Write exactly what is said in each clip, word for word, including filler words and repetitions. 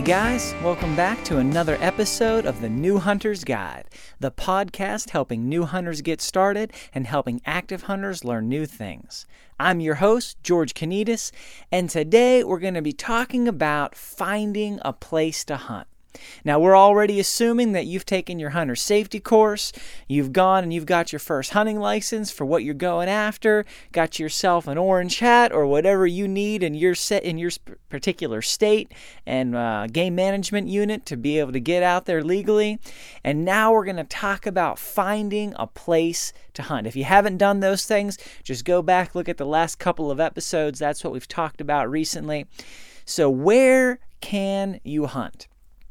guys, welcome back to another episode of the New Hunter's Guide, the podcast helping new hunters get started and helping active hunters learn new things. I'm your host, George Kanitas, and today we're going to be talking about finding a place to hunt. Now, we're already assuming that you've taken your hunter safety course, you've gone and you've got your first hunting license for what you're going after, got yourself an orange hat or whatever you need in your set in your particular state and uh, game management unit to be able to get out there legally. And now we're going to talk about finding a place to hunt. If you haven't done those things, just go back, look at the last couple of episodes. That's what we've talked about recently. So where can you hunt?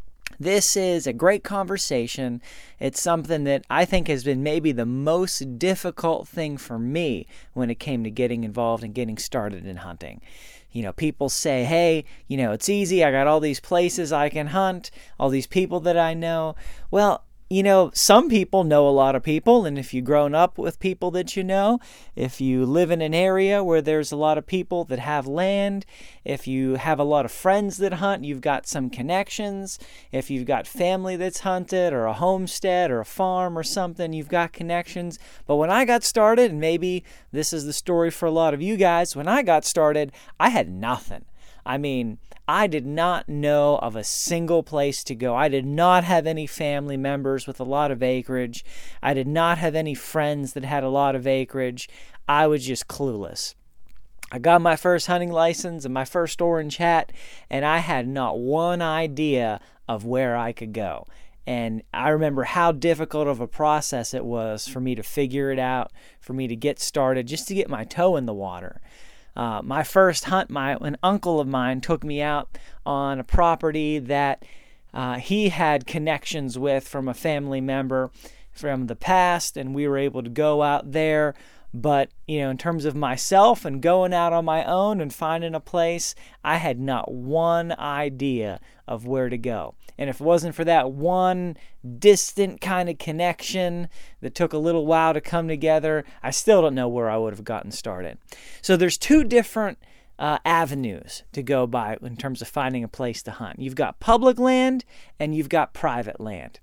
This is a great conversation. It's something that I think has been maybe the most difficult thing for me when it came to getting involved and getting started in hunting. You know, people say, hey, you know, it's easy. I got all these places I can hunt, all these people that I know. Well, you know, some people know a lot of people, and if you've grown up with people that you know, if you live in an area where there's a lot of people that have land, if you have a lot of friends that hunt, you've got some connections. If you've got family that's hunted or a homestead or a farm or something, you've got connections. But when I got started, and maybe this is the story for a lot of you guys, when I got started, I had nothing. I mean, I did not know of a single place to go. I did not have any family members with a lot of acreage. I did not have any friends that had a lot of acreage. I was just clueless. I got my first hunting license and my first orange hat, and I had not one idea of where I could go. And I remember how difficult of a process it was for me to figure it out, for me to get started, just to get my toe in the water. Uh, my first hunt, my an uncle of mine took me out on a property that uh, he had connections with from a family member from the past, and we were able to go out there. But, you know, in terms of myself and going out on my own and finding a place, I had not one idea of where to go. And if it wasn't for that one distant kind of connection that took a little while to come together, I still don't know where I would have gotten started. So there's two different uh, avenues to go by in terms of finding a place to hunt. You've got public land and you've got private land.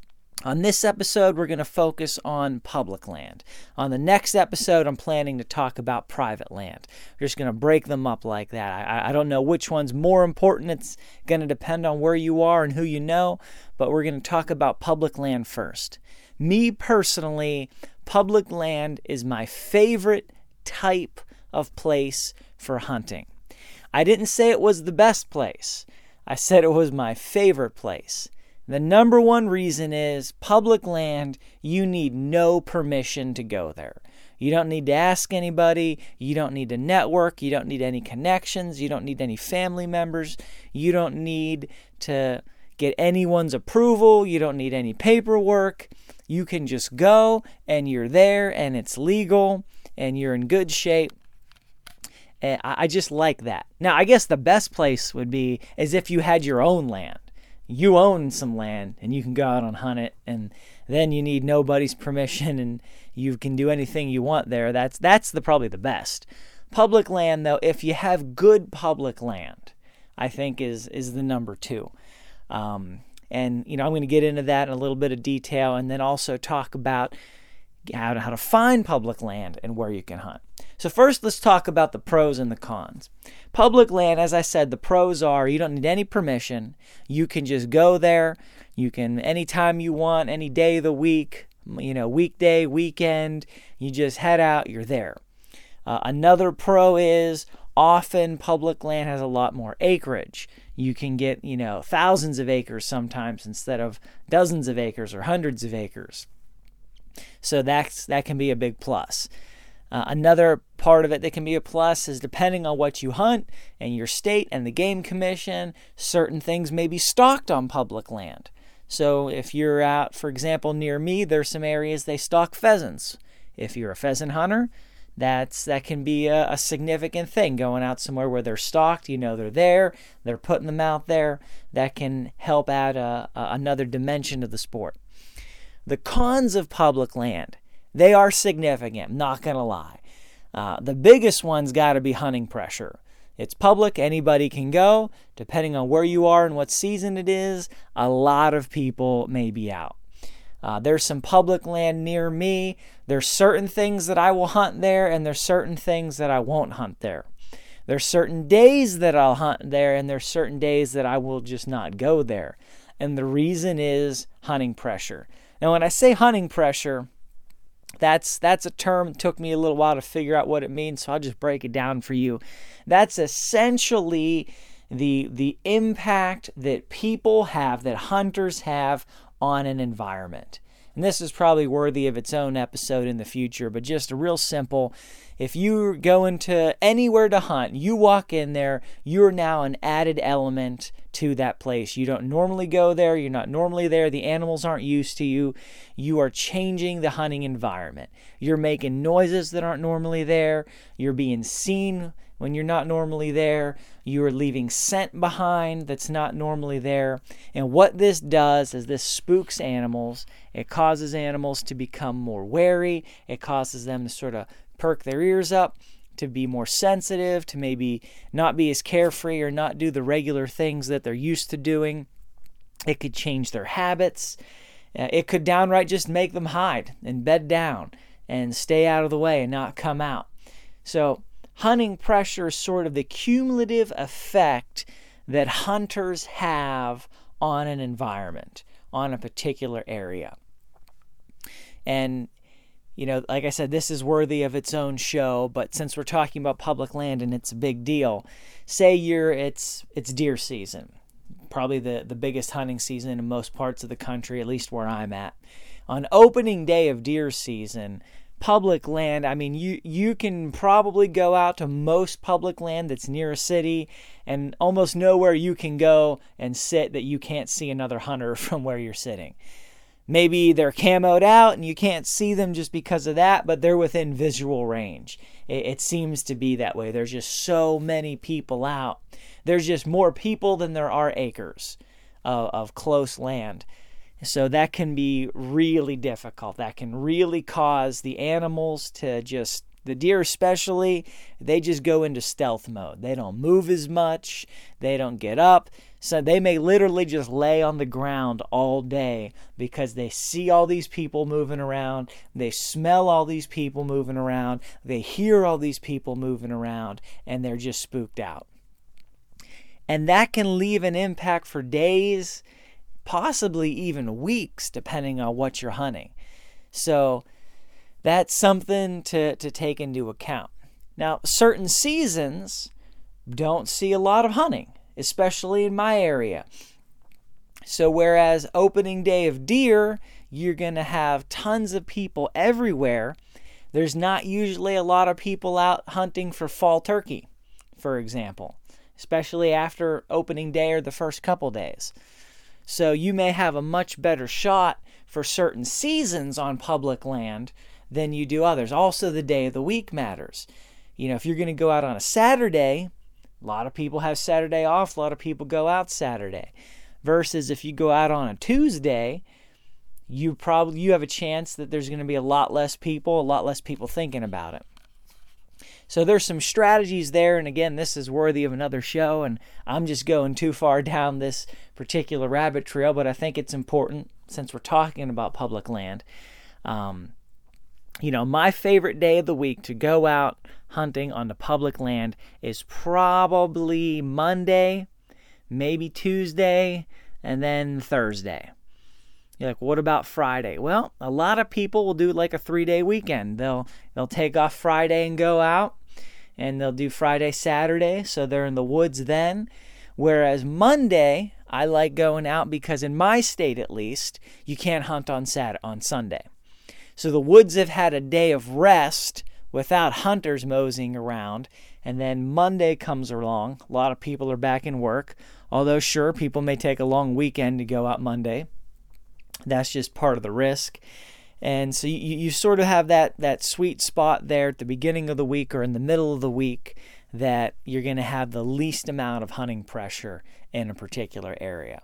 On this episode, we're going to focus on public land. On the next episode, I'm planning to talk about private land. We're just going to break them up like that. I, I don't know which one's more important. It's going to depend on where you are and who you know, but we're going to talk about public land first. Me personally, public land is my favorite type of place for hunting. I didn't say it was the best place. I said it was my favorite place. The number one reason is public land, you need no permission to go there. You don't need to ask anybody. You don't need to network. You don't need any connections. You don't need any family members. You don't need to get anyone's approval. You don't need any paperwork. You can just go and you're there and it's legal and you're in good shape. And I just like that. Now, I guess the best place would be as if you had your own land. You own some land and you can go out and hunt it, and then you need nobody's permission and you can do anything you want there. That's that's the probably the best. Public land, though, if you have good public land, I think is is the number two. Um, and you know, I'm going to get into that in a little bit of detail, and then also talk about how to, how to find public land and where you can hunt. So first, let's talk about the pros and the cons. Public land, as I said, the pros are you don't need any permission. You can just go there. You can, anytime you want, any day of the week, you know, weekday, weekend, you just head out, you're there. Uh, another pro is often public land has a lot more acreage. You can get, you know, thousands of acres sometimes instead of dozens of acres or hundreds of acres. So that's that can be a big plus. Uh, another part of it that can be a plus is depending on what you hunt and your state and the Game Commission, certain things may be stocked on public land. So if you're out, for example, near me, there's some areas they stock pheasants. If you're a pheasant hunter, that's that can be a, a significant thing. Going out somewhere where they're stocked, you know they're there, they're putting them out there. That can help add a, a, another dimension to the sport. The cons of public land, they are significant, not going to lie. Uh, the biggest one's got to be hunting pressure. It's public. Anybody can go. Depending on where you are and what season it is, a lot of people may be out. Uh, there's some public land near me. There's certain things that I will hunt there, and there's certain things that I won't hunt there. There's certain days that I'll hunt there, and there's certain days that I will just not go there. And the reason is hunting pressure. Now, when I say hunting pressure, that's that's a term that took me a little while to figure out what it means, so I'll just break it down for you. That's essentially the the impact that people have, that hunters have on an environment. And this is probably worthy of its own episode in the future, but just a real simple, if you go into anywhere to hunt, you walk in there, you're now an added element to that place. You don't normally go there, you're not normally there, the animals aren't used to you. You are changing the hunting environment. You're making noises that aren't normally there, you're being seen when you're not normally there, you're leaving scent behind that's not normally there. And what this does is this spooks animals. It causes animals to become more wary. It causes them to sort of perk their ears up, to be more sensitive, to maybe not be as carefree or not do the regular things that they're used to doing. It could change their habits. Uh, it could downright just make them hide and bed down and stay out of the way and not come out. So hunting pressure is sort of the cumulative effect that hunters have on an environment, on a particular area. And, you know, like I said, this is worthy of its own show, but since we're talking about public land and it's a big deal, say you're it's it's deer season, probably the, the biggest hunting season in most parts of the country, at least where I'm at. On opening day of deer season, public land, I mean, you, you can probably go out to most public land that's near a city and almost nowhere you can go and sit that you can't see another hunter from where you're sitting. Maybe they're camoed out and you can't see them just because of that, but they're within visual range. It, it seems to be that way. There's just so many people out. There's just more people than there are acres of, of close land. So that can be really difficult. That can really cause the animals to just, the deer especially, they just go into stealth mode. They don't move as much. They don't get up. So they may literally just lay on the ground all day because they see all these people moving around. They smell all these people moving around. They hear all these people moving around, and they're just spooked out. And that can leave an impact for days, possibly even weeks, depending on what you're hunting. So that's something to, to take into account. Now, certain seasons don't see a lot of hunting, especially in my area. So whereas opening day of deer, you're going to have tons of people everywhere, there's not usually a lot of people out hunting for fall turkey, for example, especially after opening day or the first couple days. So you may have a much better shot for certain seasons on public land than you do others. Also, the day of the week matters. You know, if you're going to go out on a Saturday, a lot of people have Saturday off. A lot of people go out Saturday. Versus if you go out on a Tuesday, you probably you have a chance that there's going to be a lot less people, a lot less people thinking about it. So there's some strategies there, and again, this is worthy of another show, and I'm just going too far down this particular rabbit trail, but I think it's important since we're talking about public land. Um, you know, my favorite day of the week to go out hunting on the public land is probably Monday, maybe Tuesday, and then Thursday. You're like, what about Friday? Well, a lot of people will do like a three-day weekend. They'll they'll take off Friday and go out, and they'll do Friday, Saturday, so they're in the woods then. Whereas Monday, I like going out because in my state at least, you can't hunt on Saturday, on Sunday. So the woods have had a day of rest without hunters moseying around, and then Monday comes along. A lot of people are back in work, although sure, people may take a long weekend to go out Monday. That's just part of the risk. And so you, you sort of have that, that sweet spot there at the beginning of the week or in the middle of the week that you're going to have the least amount of hunting pressure in a particular area.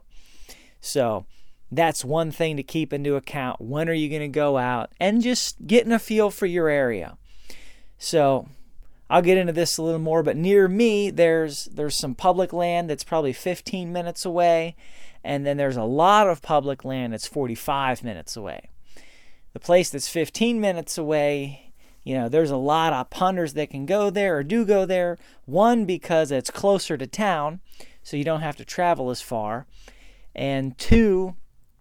So that's one thing to keep into account. When are you going to go out? And just getting a feel for your area. So I'll get into this a little more, but near me, there's there's some public land that's probably fifteen minutes away, and then there's a lot of public land that's forty-five minutes away. The place that's fifteen minutes away, you know, there's a lot of hunters that can go there or do go there. One, because it's closer to town, so you don't have to travel as far. And two,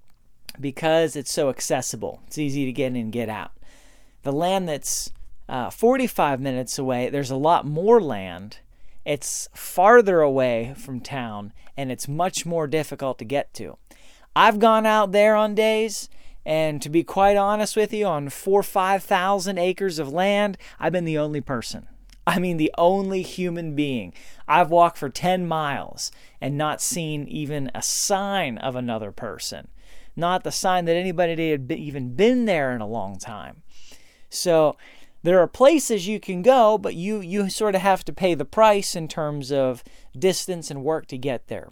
because it's so accessible. It's easy to get in and get out. The land that's uh, forty-five minutes away, there's a lot more land. It's farther away from town, and it's much more difficult to get to. I've gone out there on days, and to be quite honest with you, on four or five thousand acres of land, I've been the only person. I mean, the only human being. I've walked for ten miles and not seen even a sign of another person. Not the sign that anybody had even been there in a long time. So there are places you can go, but you, you sort of have to pay the price in terms of distance and work to get there.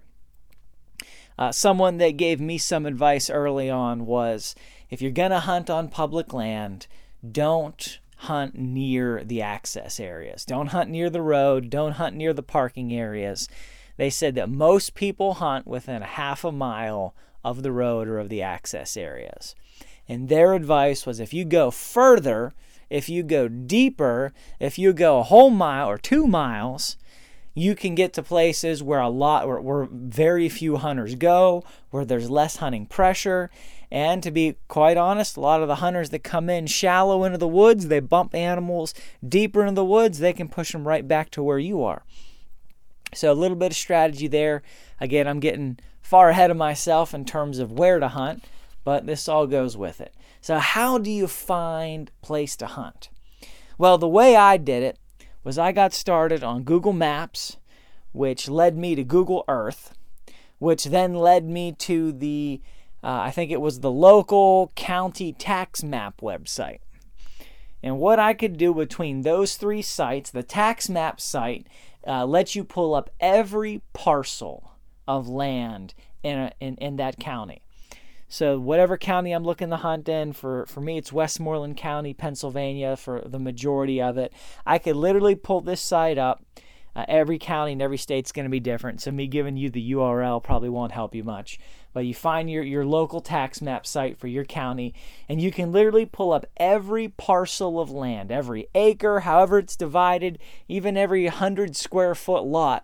Uh, someone that gave me some advice early on was, if you're going to hunt on public land, don't hunt near the access areas. Don't hunt near the road. Don't hunt near the parking areas. They said that most people hunt within a half a mile of the road or of the access areas. And their advice was, if you go further, if you go deeper, if you go a whole mile or two miles, you can get to places where a lot, where, where very few hunters go, where there's less hunting pressure. And to be quite honest, a lot of the hunters that come in shallow into the woods, they bump animals deeper into the woods, they can push them right back to where you are. So a little bit of strategy there. Again, I'm getting far ahead of myself in terms of where to hunt, but this all goes with it. So how do you find a place to hunt? Well, the way I did it was I got started on Google Maps, which led me to Google Earth, which then led me to the, uh, I think it was the local county tax map website. And what I could do between those three sites, the tax map site uh, lets you pull up every parcel of land in, a, in in that county. So whatever county I'm looking to hunt in, for, for me it's Westmoreland County, Pennsylvania, for the majority of it. I could literally pull this site up. Uh, every county and every state's going to be different, so me giving you the U R L probably won't help you much. But you find your, your local tax map site for your county, and you can literally pull up every parcel of land, every acre, however it's divided, even every one hundred square foot lot.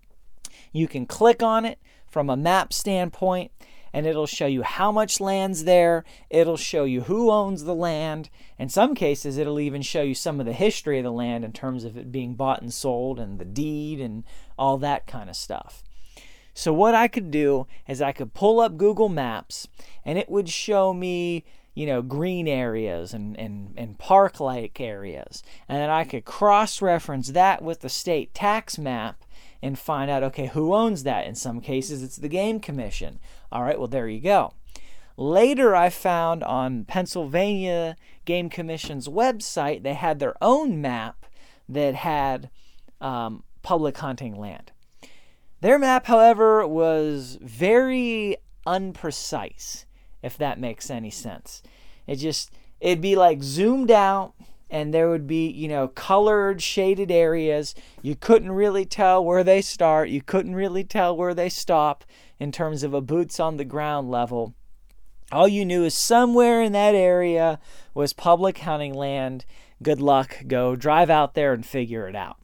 You can click on it from a map standpoint, and it'll show you how much land's there. It'll show you who owns the land. In some cases, it'll even show you some of the history of the land in terms of it being bought and sold and the deed and all that kind of stuff. So what I could do is I could pull up Google Maps, and it would show me, you know, green areas and, and, and park-like areas. And then I could cross-reference that with the state tax map and find out, okay, who owns that? In some cases, it's the Game Commission. All right, well, there you go. Later, I found on Pennsylvania Game Commission's website, they had their own map that had um, public hunting land. Their map, however, was very unprecise, if that makes any sense. It just, it'd be like zoomed out, and there would be, you know, colored, shaded areas. You couldn't really tell where they start. You couldn't really tell where they stop in terms of a boots on the ground level. All you knew is somewhere in that area was public hunting land. Good luck. Go drive out there and figure it out.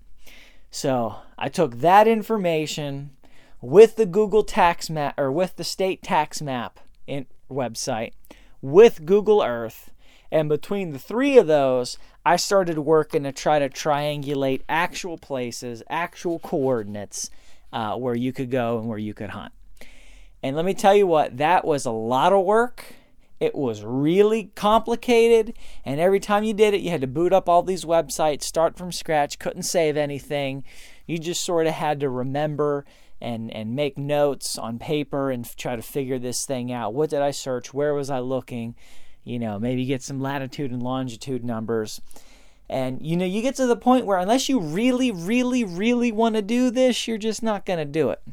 So I took that information with the Google tax map, or with the state tax map in, website, with Google Earth, and between the three of those, I started working to try to triangulate actual places, actual coordinates uh, where you could go and where you could hunt. And let me tell you what, that was a lot of work. It was really complicated, and every time you did it, you had to boot up all these websites, start from scratch, couldn't save anything. You just sort of had to remember and, and make notes on paper and try to figure this thing out. What did I search? Where was I looking? You know, maybe get some latitude and longitude numbers. And, you know, you get to the point where unless you really, really, really want to do this, you're just not going to do it.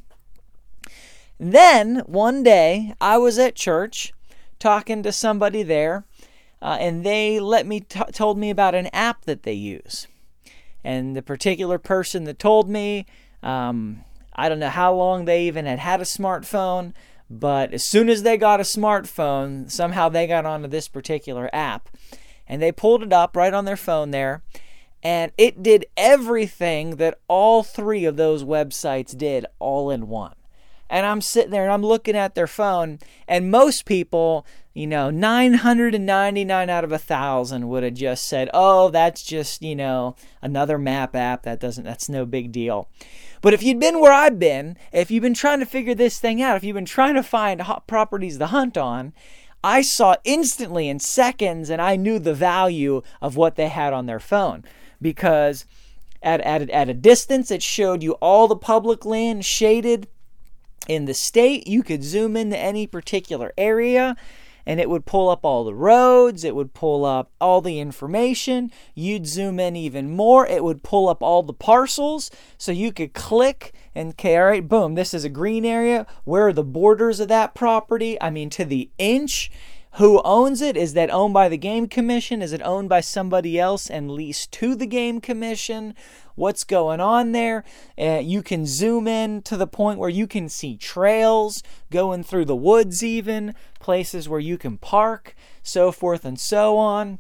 Then, one day, I was at church talking to somebody there, uh, and they let me t- told me about an app that they use. And the particular person that told me, um, I don't know how long they even had had a smartphone, but as soon as they got a smartphone, somehow they got onto this particular app. And they pulled it up right on their phone there. And it did everything that all three of those websites did all in one. And I'm sitting there and I'm looking at their phone, and most people, you know, nine hundred ninety-nine out of a thousand would have just said, oh, that's just, you know, another map app. That doesn't, that's no big deal. But if you'd been where I've been, if you've been trying to figure this thing out, if you've been trying to find hot properties to hunt on, I saw instantly in seconds, and I knew the value of what they had on their phone, because at, at, at a distance, it showed you all the public land shaded in the state. You could zoom into any particular area and it would pull up all the roads. It would pull up all the information. You'd zoom in even more. It would pull up all the parcels. So you could click and, okay, all right, boom, this is a green area. Where are the borders of that property? I mean, to the inch. Who owns it? Is that owned by the Game Commission? Is it owned by somebody else and leased to the Game Commission? What's going on there? Uh, you can zoom in to the point where you can see trails going through the woods even, places where you can park, so forth and so on.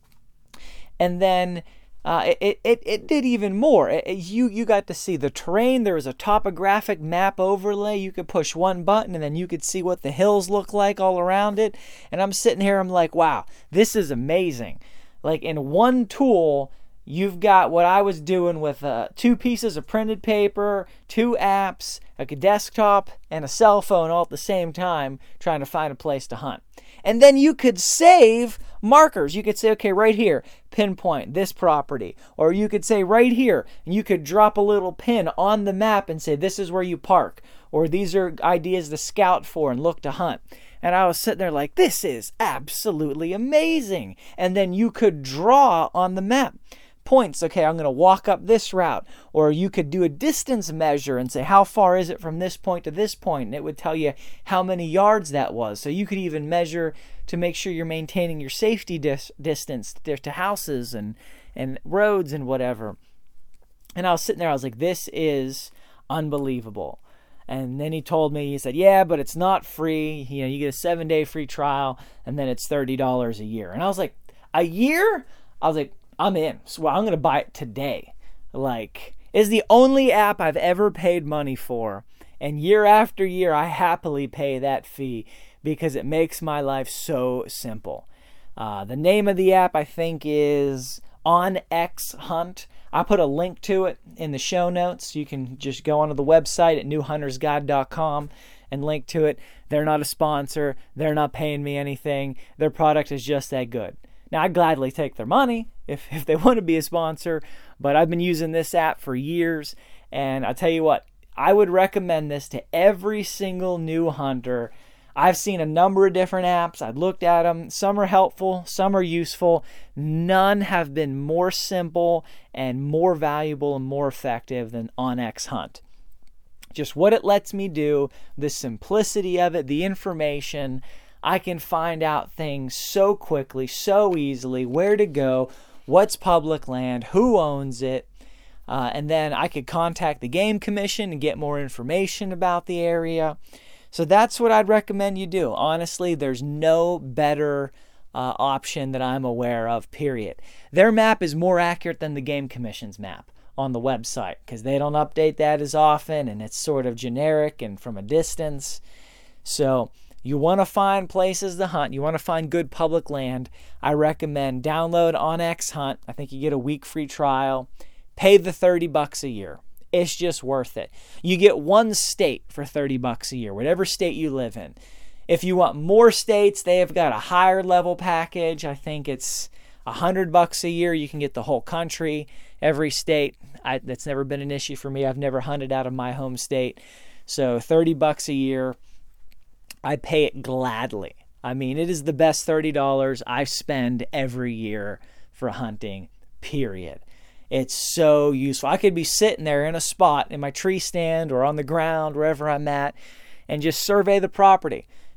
And then uh, it, it, it did even more. It, it, you, you got to see the terrain. There was a topographic map overlay. You could push one button and then you could see what the hills look like all around it. And I'm sitting here, I'm like, wow, this is amazing. Like in one tool, you've got what I was doing with uh, two pieces of printed paper, two apps, a desktop, and a cell phone all at the same time trying to find a place to hunt. And then you could save markers. You could say, okay, right here, pinpoint this property. Or you could say right here, and you could drop a little pin on the map and say, this is where you park. Or these are ideas to scout for and look to hunt. And I was sitting there like, this is absolutely amazing. And then you could draw on the map points. Okay, I'm going to walk up this route. Or you could do a distance measure and say, how far is it from this point to this point? And it would tell you how many yards that was. So you could even measure to make sure you're maintaining your safety dis- distance to houses and, and roads and whatever. And I was sitting there, I was like, this is unbelievable. And then he told me, he said, yeah, but it's not free. You know, you get a seven day free trial and then it's thirty dollars a year. And I was like, a year? I was like, I'm in. So I'm going to buy it today. Like, it's the only app I've ever paid money for. And year after year, I happily pay that fee because it makes my life so simple. Uh, the name of the app, I think, is OnX Hunt. I put a link to it in the show notes. You can just go onto the website at new hunters guide dot com and link to it. They're not a sponsor. They're not paying me anything. Their product is just that good. Now, I'd gladly take their money if, if they want to be a sponsor, but I've been using this app for years, and I'll tell you what, I would recommend this to every single new hunter. I've seen a number of different apps. I've looked at them. Some are helpful. Some are useful. None have been more simple and more valuable and more effective than OnX Hunt. Just what it lets me do, the simplicity of it, the information. I can find out things so quickly, so easily, where to go, what's public land, who owns it. Uh, and then I could contact the Game Commission and get more information about the area. So that's what I'd recommend you do. Honestly, there's no better uh, option that I'm aware of, period. Their map is more accurate than the Game Commission's map on the website because they don't update that as often and it's sort of generic and from a distance. So you want to find places to hunt. You want to find good public land. I recommend download OnX Hunt. I think you get a week free trial. Pay the thirty bucks a year. It's just worth it. You get one state for thirty bucks a year, whatever state you live in. If you want more states, they have got a higher level package. I think it's one hundred bucks a year. You can get the whole country, every state. I, that's never been an issue for me. I've never hunted out of my home state. So thirty bucks a year. I pay it gladly. I mean, it is the best thirty dollars I spend every year for hunting, period. It's so useful. I could be sitting there in a spot in my tree stand or on the ground, wherever I'm at, and just survey the property.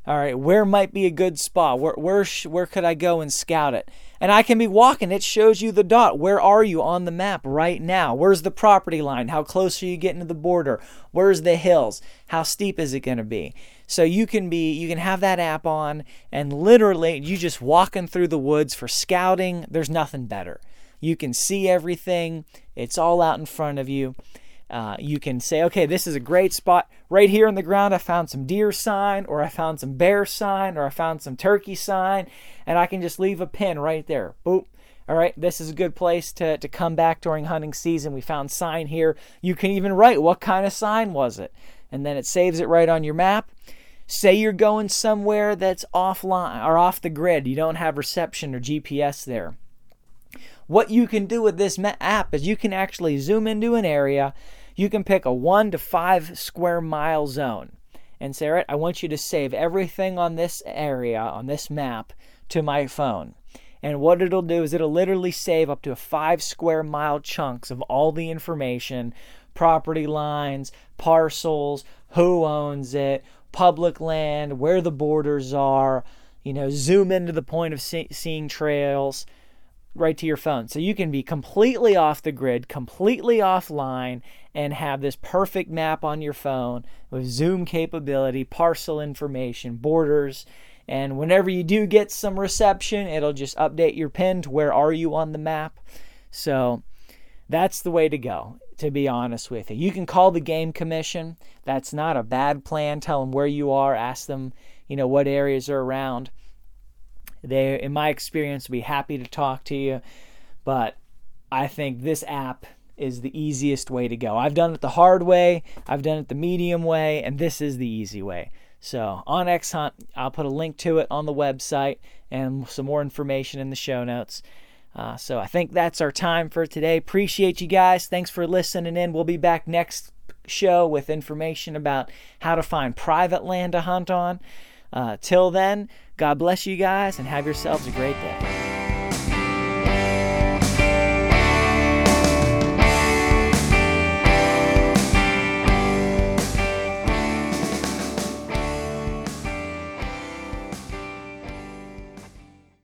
All right, where might be a good spot? Where where sh- where could I go and scout it? And I can be walking. It shows you the dot. Where are you on the map right now? Where's the property line? How close are you getting to the border? Where's the hills? How steep is it going to be? So you can be you can have that app on, and literally you just walking through the woods for scouting. There's nothing better. You can see everything. It's all out in front of you. Uh, you can say, okay, this is a great spot. Right here on the ground, I found some deer sign, or I found some bear sign, or I found some turkey sign, and I can just leave a pin right there. Boop. All right, this is a good place to, to come back during hunting season. We found sign here. You can even write what kind of sign was it, and then it saves it right on your map. Say you're going somewhere that's offline or off the grid. You don't have reception or G P S there. What you can do with this app is you can actually zoom into an area. You can pick a one to five square mile zone and say, all right, I want you to save everything on this area, on this map, to my phone. And what it'll do is it'll literally save up to five square mile chunks of all the information, property lines, parcels, who owns it, public land, where the borders are, you know, zoom into the point of see- seeing trails, right to your phone. So you can be completely off the grid, completely offline, and have this perfect map on your phone with zoom capability, parcel information, borders, and whenever you do get some reception, it'll just update your pin to where are you on the map. So that's the way to go, to be honest with you. You can call the game commission. That's not a bad plan. Tell them where you are. Ask them, you know, what areas are around. They, in my experience, will be happy to talk to you, but I think this app is the easiest way to go. I've done it the hard way, I've done it the medium way, and this is the easy way. So OnX Hunt, I'll put a link to it on the website and some more information in the show notes. Uh, so I think that's our time for today. Appreciate you guys. Thanks for listening in. We'll be back next show with information about how to find private land to hunt on. Uh, till then, God bless you guys and have yourselves a great day.